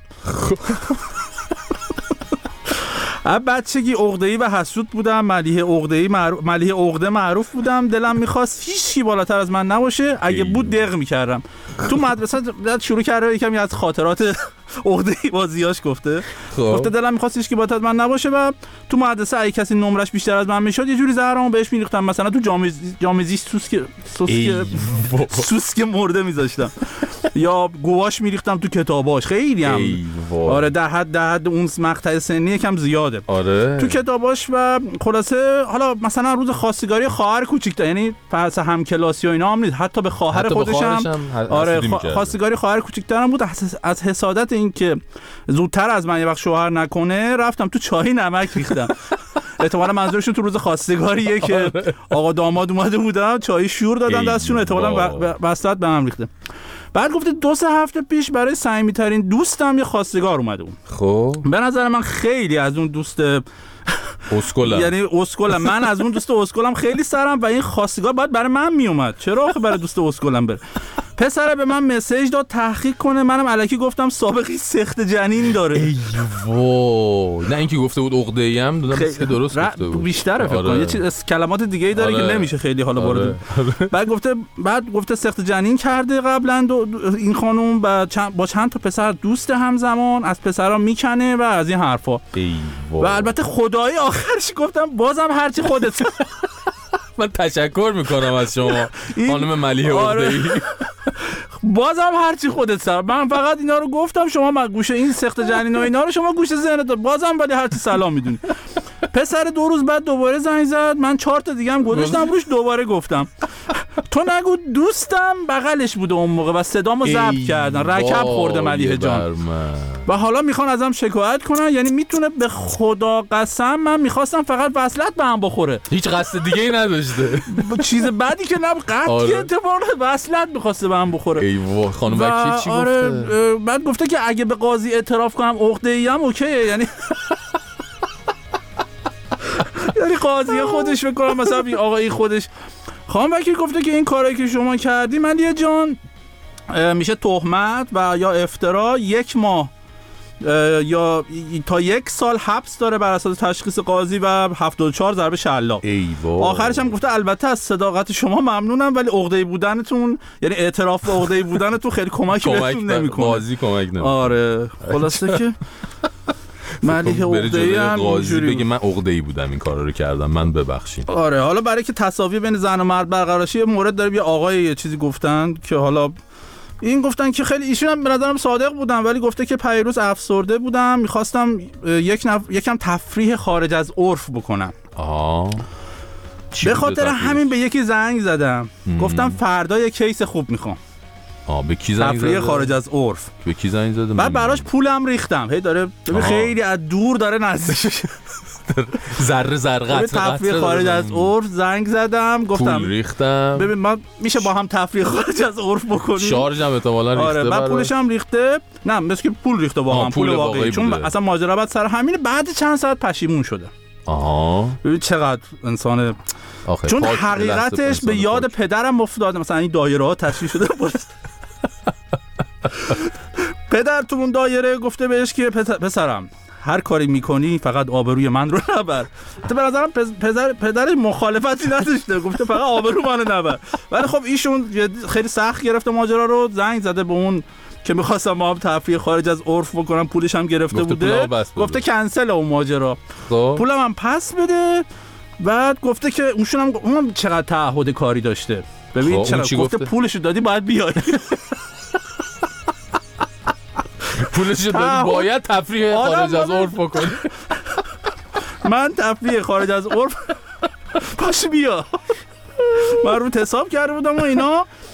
از بچگی عقده‌ای و حسود بودم، ملیح عقده‌ای معروف ملیح عقده معروف بودم. دلم می‌خواست هیچی بالاتر از من نباشه، اگه بود دق می‌کردم. تو مدرسه شروع کرده یکم از خاطرات عقده‌ای بازیاش گفته. گفته دلم می‌خواست هیچکی بالاتر از من نباشه و تو مدرسه اگه کسی نمرش بیشتر از من میشد یه جوری زهرامو بهش می‌ریختم، مثلا تو جام جامزی سوسک سوسک سوسک مرده می‌ذاشتم یا گواش می‌ریختم تو کتاباش. خیلی هم آره در حد در حد اون مقطع سنی یکم زیاده آره تو کتاباش. و خلاصه حالا مثلا روز خواستگاری خواهر کوچیک‌تر، یعنی پس همکلاسی و اینا هم نیست، حتی به خواهر خودش هم آره خواستگاری خواهر کوچیک‌ترم بود. از حسادت این که زودتر از من یه وقت شوهر نکنه رفتم تو چای نمک ریختم. احتمالاً منظورشون تو روز خواستگاریه که آقا داماد اومده بودن چای شور دادن دستشون، احتمالاً وسط به هم ریخته. بعد گفته دو سه هفته پیش برای صمیمی‌ترین دوستم یه خواستگار اومده بود. خب به نظر من خیلی از اون دوست اسکلم، یعنی اسکلم، من از اون دوست اسکلم خیلی سرم و این خواستگار باید برای من میومد. چرا آخه برای دوست اسکلم بره؟ پسره به من مسیج داد تحقیق کنه، منم الکی گفتم سابقه سخت جنین داره. ای وای، نه اینکه گفته بود عقده‌ای هم دادم که درست گفته بود. بیشتره فکر کنم یه چیز کلمات دیگه ای داره آره. که نمیشه خیلی حالا وارد. آره. بعد گفته بعد گفته سخت جنین کرده قبلا این خانم با چند با چند تا پسر دوست همزمان، از پسرا میکنه و از این حرفا. ای وای. و البته خدایی آخرش گفتم بازم هرچی خودت. من تشکر میکنم از شما خانم ملیح عقده‌ای. بازم هرچی خودت سر، من فقط اینا رو گفتم شما گوشه این سخت جنین و اینا رو شما گوشه ذهنت بازم ولی هرچی سلام میدونی. پسر دو روز بعد دوباره زنگ زد، من چهار تا دیگه هم گذاشتم روش دوباره گفتم تو نگو دوستم بغلش بوده اون موقع و صدامو ضبط کردن، رکب خورده ملیح جان و حالا میخوان ازم شکایت کنن. یعنی میتونه به خدا قسم من میخواستم فقط وصلت به هم بخوره، هیچ قصد دیگه ای نداشته. چیز بعدی که نه قطعی آره. اتفاق وصلت میخواسته به هم بخوره. ای وای خانم وکیل چی آره گفته؟ بعد گفته که اگه به قاضی اعتراف کنم عقده‌ای ام اوکیه، یعنی یعنی قاضی خودش بکنم مثلا آقایی خودش. خانم وکیل گفته که این کاری که شما کردی ملیح جان میشه تهمت و یا افترا، یک ماه یا تا یک سال حبس داره بر اساس تشخیص قاضی و هفتاد و چهار ضرب شلاق. آخرش هم گفته البته از صداقت شما ممنونم ولی عقده‌ای بودنتون، یعنی اعتراف به عقده‌ای بودنتون خیلی کمکی بهتون نمیکنه. قاضی کمک نمیکنه. آره خلاصه که ملیح عقده‌ای هم قاضی بگه من عقده‌ای بودم این کارا رو کردم من ببخشید. آره حالا برای که تساوی بین زن و مرد برقرار شه مورد داره، یه آقای یه چیزی گفتن که حالا این گفتن که خیلی ایشون هم به نظرم صادق بودن ولی گفته که پیروز افسرده بودم میخواستم یک نف... یکم تفریح خارج از عرف بکنم. آها به خاطر همین به یکی زنگ زدم مم. گفتم فردا یک کیس خوب میخوام. آه به کی زنگ زدی؟ تفریح خارج از عرف. به کی زنگ زدی؟ بعد براش پولم ریختم. هی داره ببین خیلی از دور داره نزدیک ذره ذره قطره تفریح خارج از عرف زنگ زدم گفتم پول ریختم. ببین ما میشه با هم تفریح خارج از عرف بکنیم. شارژ هم احتمالاً ریخته. آره بعد پولش هم ریخته. نه مثل که پول ریخته واقعا پول, پول واقعی چون بوده. اصلا ماجرا بعد سر همین بعد چند ساعت پشیمون شده. آها ببین چقدر انسان آخه چون حقیقتش به یاد پاک. پدرم افتاد مثلا این دایره ها تشکیل شده. پدر تو اون دایره گفته بهش که پسرم هر کاری میکنی فقط آبروی من رو نبر. تو به نظرم پدر پدرش مخالفتی نداشته، گفته فقط آبرو منو نبر. ولی خب ایشون خیلی سخت گرفته ماجرا رو، زنگ زده به اون که می‌خواستم ما هم تفریح خارج از عرف بکنم، پولش هم گرفته بوده، گفته کنسل اون ماجرا، پولم هم پس بده. بعد گفته که اونشون هم اونم چقدر تعهد کاری داشته. ببین چقدر گفته پولشو دادی باید بیای. پولشو دادی باید تفریح خارج از عرف بکنی. من تفریح خارج از عرف پاش بیا. من رو حساب کرده بودم و اینا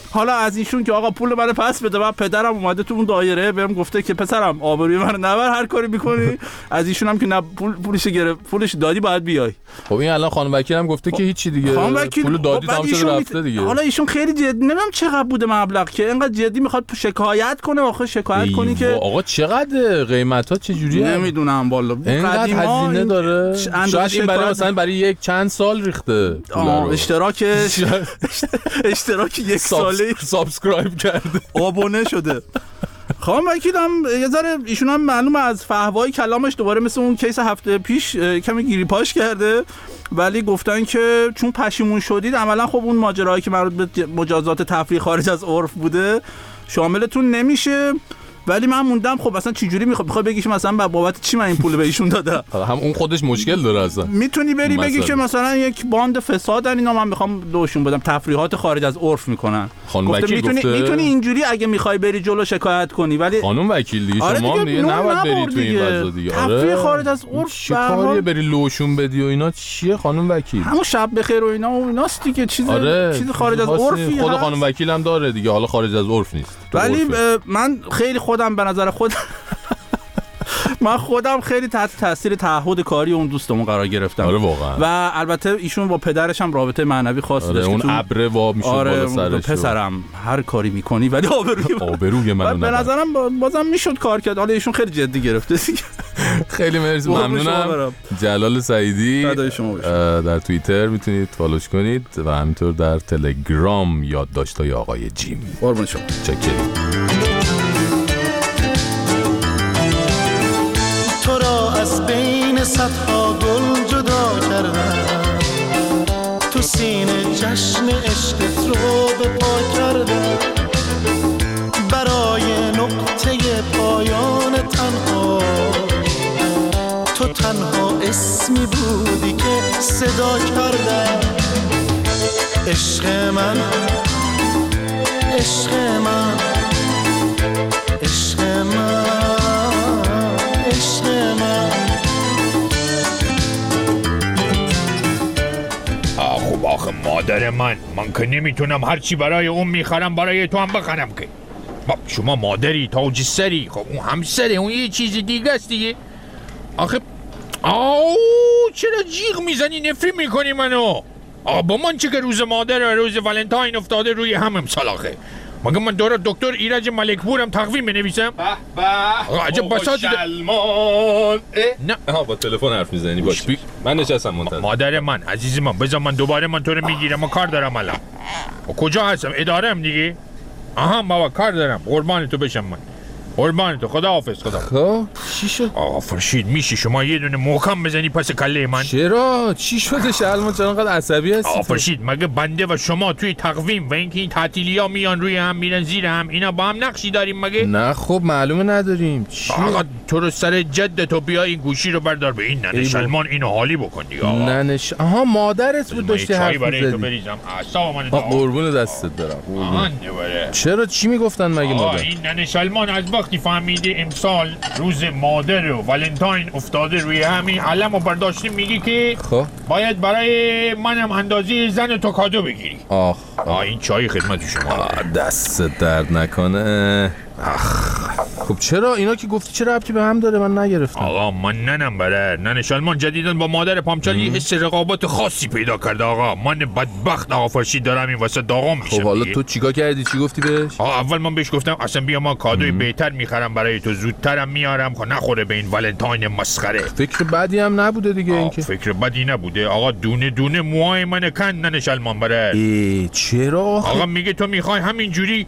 حالا از ایشون که آقا پول منو پس بده، بعد پدرم اومده تو اون دایره بهم گفته که پسرم آبروی منو نبر، هر کاری میکنی. از ایشون هم که نه پول پولش گرفت، پولش دادی باید بیای. خب این الان خانم وکیل هم گفته که هیچی دیگه، پول دادی تمام شده رفته دیگه. حالا ایشون خیلی جدی، نمیدونم چقدر بوده مبلغ که اینقدر جدی میخواد شکایت کنه. آخه شکایت کنی که آقا چقدر قیمتا چه جوریه نمیدونم والا، اینقدر هزینه داره. شاید این برای مثلا برای یک چند سال ریخته اشتراکش اشتراک یک ساله سابسکرایب کرده، آبونه شده. خانم وکیلم یه ذره ایشون هم معلومه از فحوای کلامش دوباره مثل اون کیس هفته پیش کمی گیری پاش کرده، ولی گفتن که چون پشیمون شدید عملا خب اون ماجراهایی که مربوط به مجازات تفریح خارج از عرف بوده شاملتون نمیشه. ولی من موندم خب اصلا چه جوری میخواد بخوای بگی که مثلا بابت چی من این پول به ایشون دادم؟ هم اون خودش مشکل داره اصلا. میتونی بری بگی که مثلا یک باند فسادن اینا، من میخوام دوشون بدم، تفریحات خارج از عرف میکنن. خانم وکیل میتونی گفته میتونی اینجوری اگه میخوای بری جلو شکایت کنی، ولی خانم وکیل دیگه آره شما دیگه نباید بری تو این فضا دیگه. تفریح خارج از عرف چه کاریه بری لوشون بدی و اینا چیه خانم وکیل؟ همون شب بخیر و اینا و ایناست دیگه، چیز آره. چیز خارج از عرفی خود خانم وکیل هم داره دیگه، حالا خارج از عرف نیست. ولی من خیلی خودم به نظر خود من خودم خیلی تحت تاثیر تعهد کاری اون دوستمون قرار گرفتم. آره واقعا. و البته ایشون با پدرش هم رابطه معنوی خاصی آره داشت. اون ابره وا میشد آره بالا سرش. پسرم هر کاری میکنی ولی آبروی آبروی منو به نظرم بازم میشد کار کرد. حالا ایشون خیلی جدی گرفته. خیلی مرسی، ممنونم. جلال سعیدی در توییتر میتونید فالوش کنید و همینطور در تلگرام یادداشت‌های آقای جیم. قربون شما. چکریم. تو را از بین صدها گل جدا کردم، تو سینه جشن عشقت رو به پا کردم، برای نقطه پایان تنها تو تنها اسمی بودی که صدا کردم. عشق من عشق من عشق من خب آخه مادر من من که نمیتونم هرچی برای اون میخرم برای تو هم بخرم که. شما مادری تاج سری، خب اون همسره، اون یه چیز دیگه است دیگه. آخه آو چرا جیغ میزنی نفری میکنی منو؟ آقا با من چه که روز مادر و روز ولنتاین افتاده روی هم امسال آخه. مگه من داره دکتر ایرج ملکپورم تقویم بنویسم؟ به به عجب بساط سلمان. نه ها با تلفن حرف میزنی باش. من نشستم منتظر. مادر من عزیز من بذار من دوباره من تو رو میگیرم و کار دارم الان. کجا هستم؟ ادارم دیگه. آها بابا کار دارم. قربان تو بشم من. قربان تو، خدا حافظ. خدا. خب چی شد؟ آقا فرشید میشه شما یه دونه محکم بزنی پس کله من؟ چرا؟ چی شده شلمان چرا انقدر عصبی هستی؟ آقا فرشید مگه بنده و شما توی تقویم و اینکه این تعطیلی‌ها میان روی هم میرن زیر هم اینا با هم نقشی داریم مگه؟ نه خب معلومه نداریم. چی؟ آقا تو رو سر جد تو بیا این گوشی رو بردار به این ننه شلمان اینو حالی بکن دیگه آقا. ننش آها مادرت بود داشتی حرف می‌زدی. تو بریزم اعصاب منو. آقا قربون دستت برم. قربون. چرا چی میگفتن مگه مادر؟ این ننه شلمان از وقتی فهمیده امسال روز مادر و ولنتاین افتاده روی همین علم و برداشتیم میگی که خب باید برای منم اندازه زن تو کادو بگیری. آخ آه این چای خدمت شما. دست درد نکنه. اخ خب چرا اینا که گفتی چرا ربطی به هم داره؟ من نگرفتم. آقا من ننم بره. ننه شلمان جدیدن با مادر پامچال یه حس رقابت خاصی پیدا کرده. آقا من بدبخت آقا فرشید دارم این واسه داغم میشم. خب حالا تو چیکار کردی؟ چی گفتی بهش؟ آقا اول من بهش گفتم اصلا بیا ما کادوی بهتر میخرم برای تو، زودترم میارم که نخوره به این ولنتاین مسخره. فکر بدی هم نبوده دیگه اینکه. فکر بدی نبوده. آقا دونه دونه موهای من کن ننه شلمان بره. ای چرا؟ آقا میگه تو میخوای همین جوری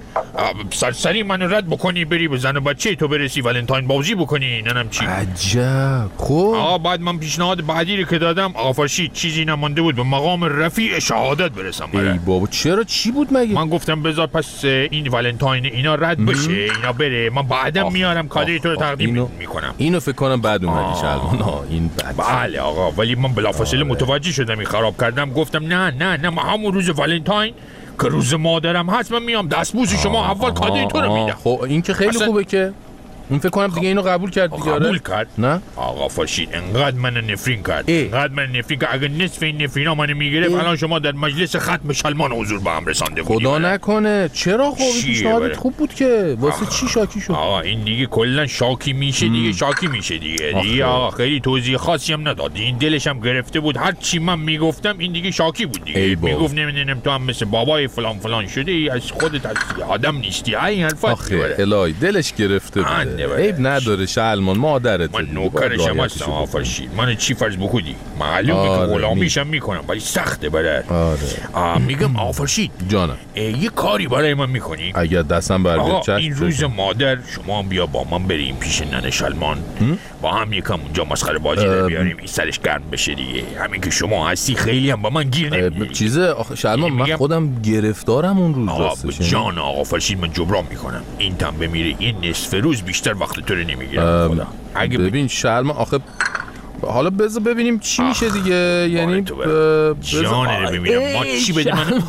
سرسری منو رد بکنی بری به زن و بچه تو برسی ولنتاین بازی بکنی ننم چی؟ عجب. خب آقا بعد من پیشنهاد بعدی رو که دادم آقا فرشید چیزی نمونده بود به مقام رفیع شهادت برسم بره. ای بابا چرا چی بود مگه؟ من گفتم بذار پس این ولنتاین اینا رد بشه اینا بره من بعدم میارم کادوی تو رو تقدیم میکنم. اینو فکر کنم بعد اومدی شلمان. این بعد بله آقا ولی من بلافاصله متوجه شدم این خراب کردم. گفتم نه نه نه ما همون روز ولنتاین که روز مادرم هست من میام دستبوس شما اول کادوی تو رو میدم. خب این که خیلی خوبه که اون فکر کنم دیگه اینو قبول کرد دیگه. قبول کرد؟ نه آقا فرشید انقدر من نفرین کرد انقدر من نفرین کرد اگه نصف این نفرینا منو میگیره الان شما در مجلس ختم سلمان حضور با هم رسانده بودی. خدا نکنه. چرا خب پیشنهادت خوب بود که واسه چی شاکی شد؟ آقا این دیگه کلا شاکی میشه دیگه شاکی میشه دیگه دیگه آقا خیلی توضیح خاصی هم نداد. این دلش هم گرفته بود هر چی من میگفتم این دیگه شاکی بود دیگه. میگفت نمیدونم تو هم مثل بابای فلان فلان شده ای از خودت از آدم نیستی. این حرفا آخه الهی دلش گرفته بود. عیب نداره شلمان مادرت. من نوکرشم هستم آفرشید. من چی فرض بکنی معلومه که غلامیشم میکنم ولی سخته برات. آره میگم آفرشید جانم یه کاری برای من میکنی؟ اگر دستم بر بیاد چشم. این روز مادر شما بیا با من بریم پیش ننه شلمان با هم یکم اونجا مسخره بازی در بیاریم این سرش گرم بشه دیگه. همین که شما هستی خیلی هم با من گیر نمیدی. چیزه آخه شلمان من خودم گرفتارم اون روز راستش. جان آقا فرشید من جبران میکنم این تام بمیره این نصف روز بیشتر وقت تو رو نمیگیرم خدا. اگه ببین شلمان آخه حالا بذار ببینیم چی میشه دیگه. یعنی جان رو ببینم ما چی بده من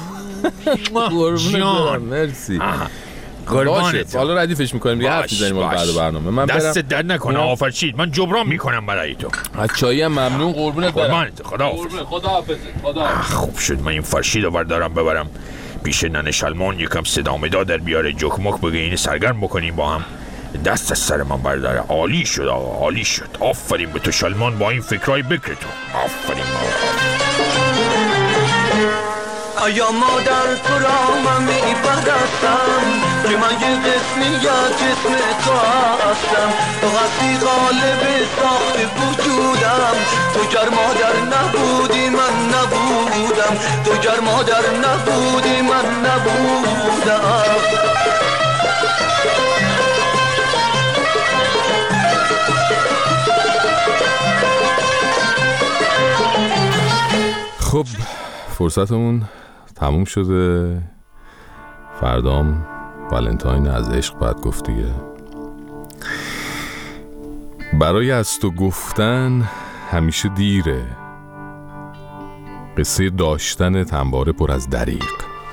جان مرسی قربانت. حالا ردیفش میکنیم دیگه حرف میزنیم بعد برنامه. من دست درد نکنه آفرشید من جبران میکنم برای تو. از چایی هم ممنون قربونت برم. قربانت خدا حافظ. خدا حافظ. خدا خوب شد من این فرشید رو بردارم ببرم پیش ننه شلمان یکم صدا مدا در بیاره جوک مک بگه این سرگرم بکنیم با هم. دست از سر من برداره. عالی شد آقا عالی شد. آفرین به تو شلمان با این فکرای بکر تو. آفرین آیا مادر تو را من میپرستم که من یه قسمی از جسم تو هستم تو هستی غالب ساخت وجودم تو گر مادر نبودی من نبودم تو گر مادر نبودی من نبودم. خب فرصتمون تموم شده. فردام ولنتاین از عشق باید گفت دیگه. برای از تو گفتن همیشه دیره. قصه داشتن تنباره پر از دریغ.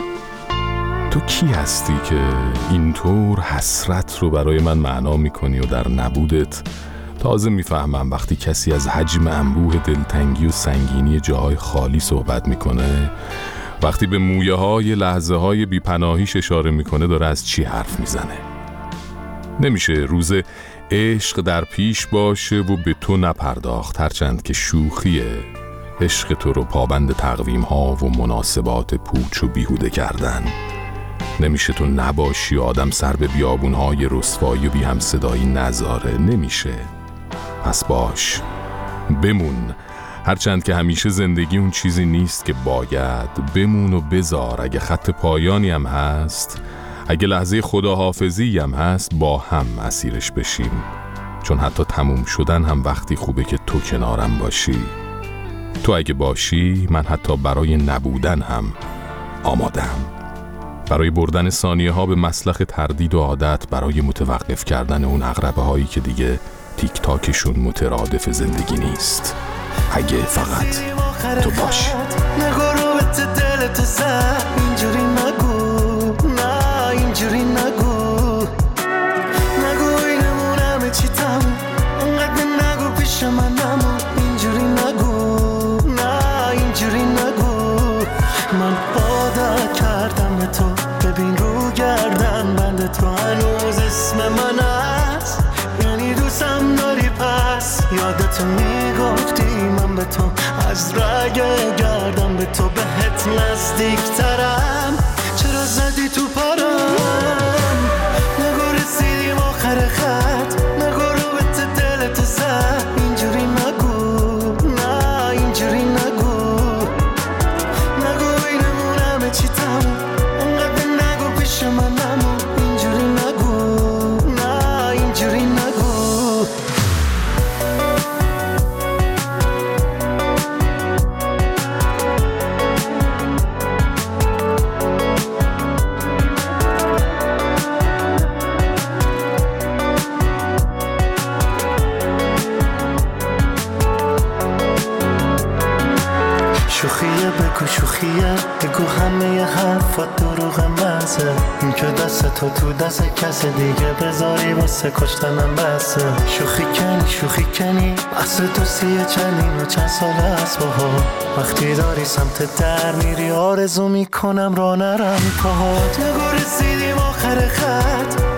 تو کی هستی که اینطور حسرت رو برای من معنا میکنی و در نبودت تازه میفهمم وقتی کسی از حجم انبوه دلتنگی و سنگینی جاهای خالی صحبت میکنه، وقتی به مویه های لحظه های بیپناهیش اشاره میکنه داره از چی حرف میزنه. نمیشه روز عشق در پیش باشه و به تو نپرداخت، هرچند که شوخیه عشق تو رو پابند تقویم ها و مناسبات پوچ و بیهوده کردن. نمیشه تو نباشی و آدم سر به بیابون های رسوایی و بی هم صدایی نذاره. نمیشه. پس باش، بمون. هرچند که همیشه زندگی اون چیزی نیست که باید. بمون و بذار. اگه خط پایانی هم هست، اگه لحظه خداحافظی هم هست، با هم اسیرش بشیم. چون حتی تموم شدن هم وقتی خوبه که تو کنارم باشی. تو اگه باشی من حتی برای نبودن هم آمادم. برای بردن ثانیه ها به مسلخ تردید و عادت، برای متوقف کردن اون عقربه هایی که دیگه تیک تاکشون مترادف زندگی نیست. اگه فقط تو باشی. نگو روبت دلت زد اینجوری نگو، نه اینجوری نگو، نگو اینمون همه چی تموم، انقدر نگو پیش من نمون، اینجوری نگو، نه اینجوری نگو. من عادت کردم به تو، ببین رو گردن بند تو هنوز اسم من هست، یعنی دوستم داری پس یادت میگفتی من به تو از رگ گردم به تو بهت نزدیک ترم، چرا زدی تو پارم؟ نگو رسیدیم آخر خط، نگو رو به دلت زد اینجوری نگو، نه اینجوری نگو، نگو اینمون همه چی تموم، انقدر نگو پیش من نمون، اینجوری نگو، نه اینجوری نگو. شوخیه بگو شوخیه بگو همه حرفات دروغ مزه این که دست تو تو دست کس دیگه بذاری واسه کشتنم بسه شوخی کنی شوخی کنی اصل دوستیه چندین و چند سال از باها وقتی داری سمت در میری آرزو میکنم را نرم پاهات نگو رسیدیم آخر خط